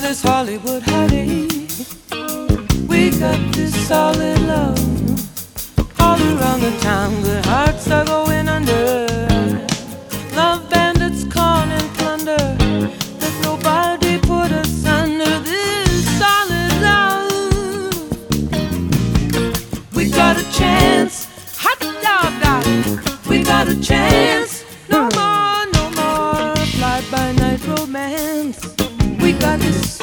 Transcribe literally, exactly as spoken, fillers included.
This Hollywood honey, we got this solid love all around the town. Good hearts are going under. Love bandits, corn and plunder. Let nobody put us under this solid love. We got a chance, hot dog, dog. We got a chance.